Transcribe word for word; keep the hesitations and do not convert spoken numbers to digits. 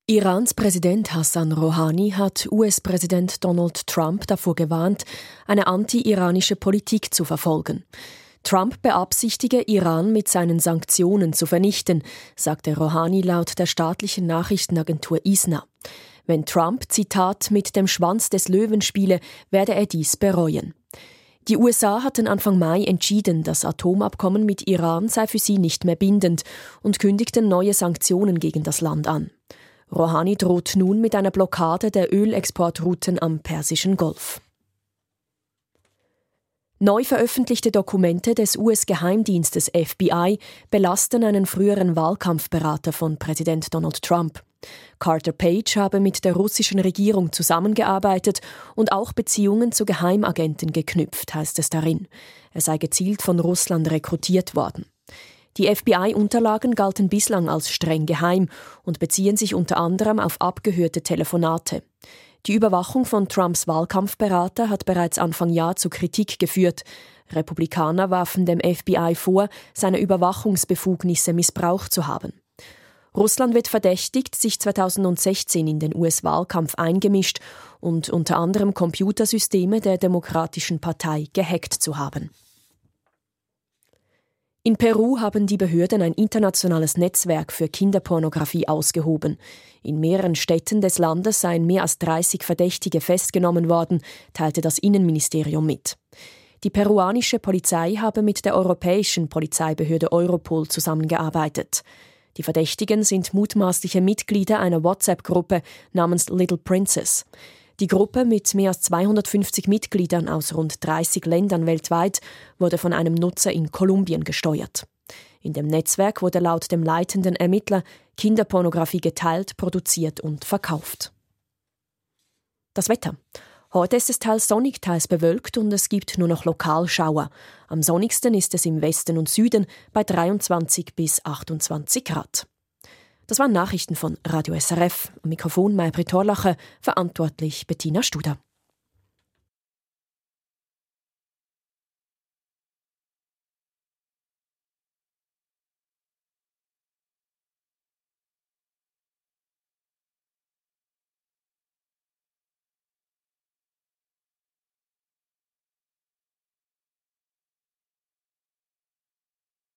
Irans Präsident Hassan Rouhani hat U S-Präsident Donald Trump davor gewarnt, eine anti-iranische Politik zu verfolgen. Trump beabsichtige, Iran mit seinen Sanktionen zu vernichten, sagte Rouhani laut der staatlichen Nachrichtenagentur I S N A. Wenn Trump, Zitat, mit dem Schwanz des Löwen spiele, werde er dies bereuen. Die U S A hatten Anfang Mai entschieden, das Atomabkommen mit Iran sei für sie nicht mehr bindend und kündigten neue Sanktionen gegen das Land an. Rouhani droht nun mit einer Blockade der Ölexportrouten am Persischen Golf. Neu veröffentlichte Dokumente des U S-Geheimdienstes F B I belasten einen früheren Wahlkampfberater von Präsident Donald Trump. Carter Page habe mit der russischen Regierung zusammengearbeitet und auch Beziehungen zu Geheimagenten geknüpft, heißt es darin. Er sei gezielt von Russland rekrutiert worden. Die F B I-Unterlagen galten bislang als streng geheim und beziehen sich unter anderem auf abgehörte Telefonate. Die Überwachung von Trumps Wahlkampfberater hat bereits Anfang Jahr zu Kritik geführt. Republikaner warfen dem F B I vor, seine Überwachungsbefugnisse missbraucht zu haben. Russland wird verdächtigt, sich zweitausendsechzehn in den U S-Wahlkampf eingemischt und unter anderem Computersysteme der Demokratischen Partei gehackt zu haben. In Peru haben die Behörden ein internationales Netzwerk für Kinderpornografie ausgehoben. In mehreren Städten des Landes seien mehr als dreißig Verdächtige festgenommen worden, teilte das Innenministerium mit. Die peruanische Polizei habe mit der europäischen Polizeibehörde Europol zusammengearbeitet. Die Verdächtigen sind mutmaßliche Mitglieder einer WhatsApp-Gruppe namens Little Princess. Die Gruppe mit mehr als zweihundertfünfzig Mitgliedern aus rund dreißig Ländern weltweit wurde von einem Nutzer in Kolumbien gesteuert. In dem Netzwerk wurde laut dem leitenden Ermittler Kinderpornografie geteilt, produziert und verkauft. Das Wetter. Heute ist es teils sonnig, teils bewölkt und es gibt nur noch Lokalschauer. Am sonnigsten ist es im Westen und Süden bei dreiundzwanzig bis achtundzwanzig Grad. Das waren Nachrichten von Radio S R F. Am Mikrofon Maybrit Torlacher, verantwortlich Bettina Studer.